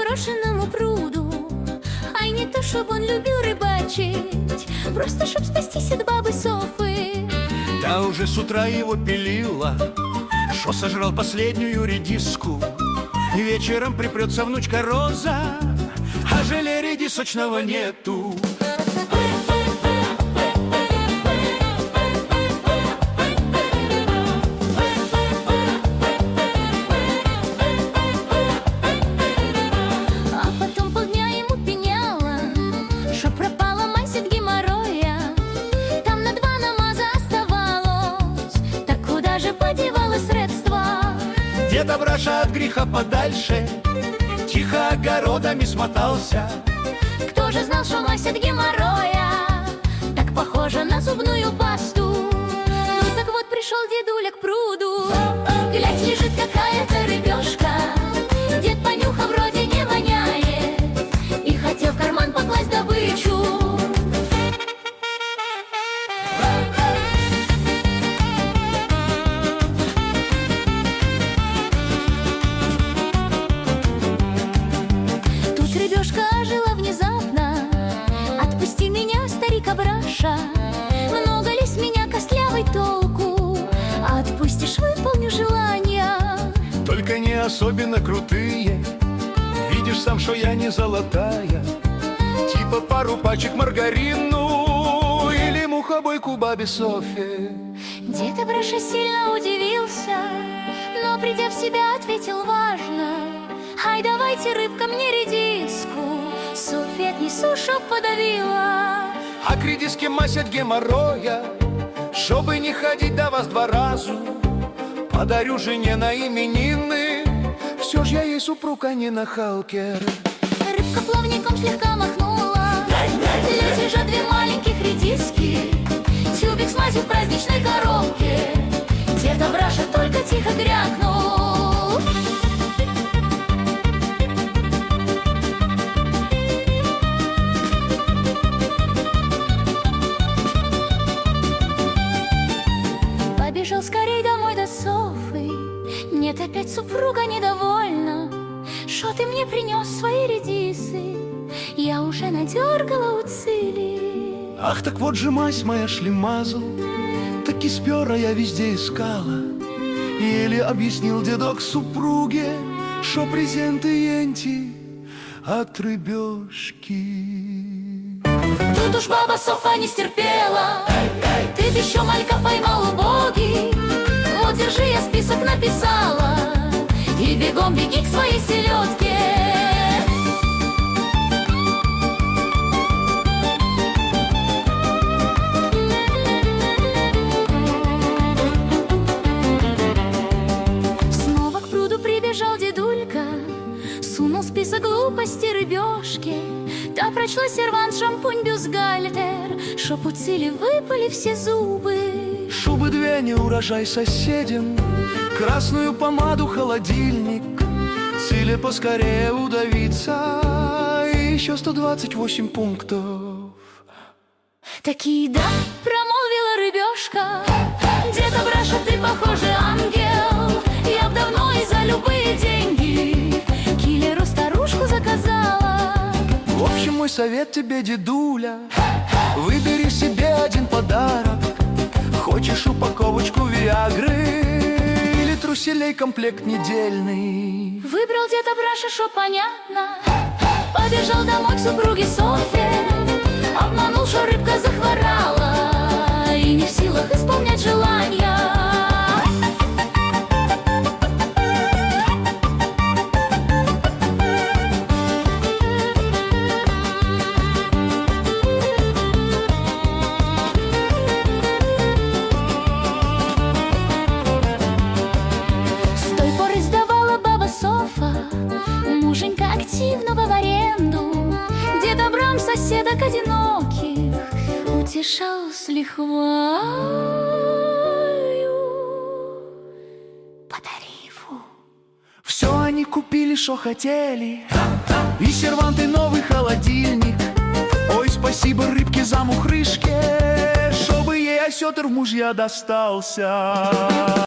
заброшенному пруду. Ай, не то, чтоб он любил рыбачить, просто чтоб спастись от бабы Софы. Да уже с утра его пилила, шо сожрал последнюю редиску. И вечером припрется внучка Роза, а желе редисочного нету. А потом полдня ему пеняла, что пропала мазь от геморроя. Там на 2 намаза оставалось, так куда же подевала средства? Дед Абраша от греха подальше тихо огородами смотался. Кто же знал, что мазь от геморроя так похожа на зубную пасту? Ну так вот пришел дедуля к пруду, глядь, лежит какая-то рыбешка. Дед понюхал, вроде не воняет, и хотел в карман покласть добычу. Тут рыбешка ожила внезапно: отпусти меня, старик Абраша, много ли с меня костлявой толку? Отпустишь, выполню желания. Только не особенно крутые, видишь сам, что я не золотая. Типа пару пачек маргарину или мухобойку бабе Софе. Дед Абраша сильно удивился, но, придя в себя, ответил важно: ай, давайте, рыбка, мне редиску, Софье отнесу, чтоб подавила. А к редиске мазь от геморроя, чтобы не ходить до вас 2 раза, подарю жене на именины. Все ж я ей супруг, а не нахалкер. Рыбка плавником слегка махнула, лежат 2 маленьких редиски, тюбик с мазью в праздничной коробке. Дед Абраша только тихо крякнул. Побежал скорей домой до Софы. Нет, опять супруга недовольна. Шо ты мне принес свои редисы? Я уже надергала уцели. Ах, так вот же мазь моя шлемазл, так и спера я везде искала. Еле объяснил дедок супруге, шо презенты енти от рыбешки. Тут уж баба Софа не стерпела: ты б еще малька поймал убогий. Вот, держи, я список написала, и бегом беги к своей селедке. Снова к пруду прибежал дедулька, сунул список глупостей рыбешки. Та прочла сервант, шампунь, бюстгальтер, чтоб у цели выпали все зубы. Шубы 2 не урожай соседям, красную помаду, холодильник, цели поскорее удавиться, и еще 128 пунктов. Такие да, промолвила рыбешка: дед Абраша, ты, похоже, ангел. Я б давно и за любые деньги киллеру старушку заказала. В общем, мой совет тебе, дедуля: выбери себе 1 подарок. Хочешь упаковочку виагры или труселей комплект недельный? Выбрал дед Абраша, шо понятно, побежал домой к супруге Софье. Обманул, что рыбка захворала и не в силах исполнять желания. Муженька активного в аренду, дед Абрам соседок одиноких утешал с лихвою по тарифу. Все они купили, что хотели, и сервант, и новый холодильник. Ой, спасибо рыбке за мухрышки, чтобы ей осетр в мужья достался.